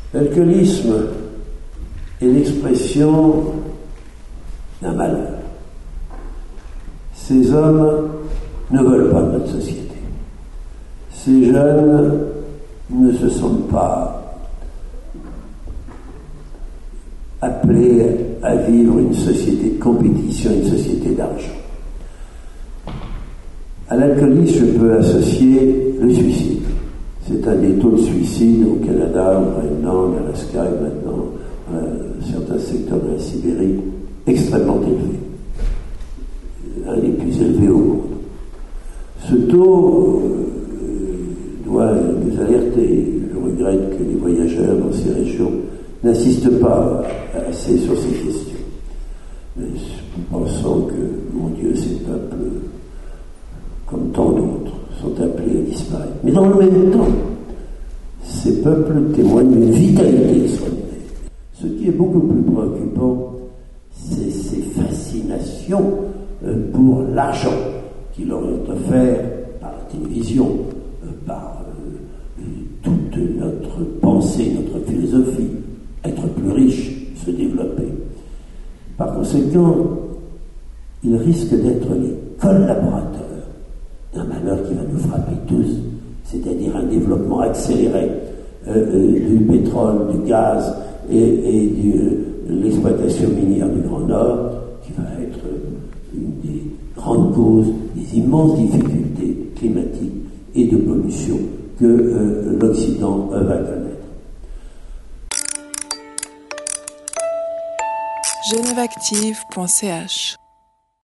L'alcoolisme est l'expression d'un malheur. Ces hommes ne veulent pas de notre société. Ces jeunes ne se sentent pas appelés à vivre une société de compétition, une société d'argent. À l'alcoolisme, je peux associer le suicide. C'est un des taux de suicide au Canada, au Groenland, à Alaska et maintenant certains secteurs de la Sibérie extrêmement élevés. Un des plus élevés au monde. Ce taux doit nous alerter. Je regrette que les voyageurs dans ces régions n'insistent pas assez sur ces questions. Pensant que, mon Dieu, ces peuples, comme tant d'autres, sont appelés à disparaître. Mais dans le même temps, ces peuples témoignent d'une vitalité extraordinaire. Ce qui est beaucoup plus préoccupant, c'est ces fascinations pour l'argent qui leur est offert par la télévision, par toute notre pensée, notre philosophie, être plus riche, se développer. Par conséquent, ils risquent d'être les collaborateurs d'un malheur qui va nous frapper tous, c'est-à-dire un développement accéléré du pétrole, du gaz et de l'exploitation minière du Grand Nord, qui va être une des grandes causes des immenses difficultés climatiques et de pollution que l'Occident va connaître. genèveactive.ch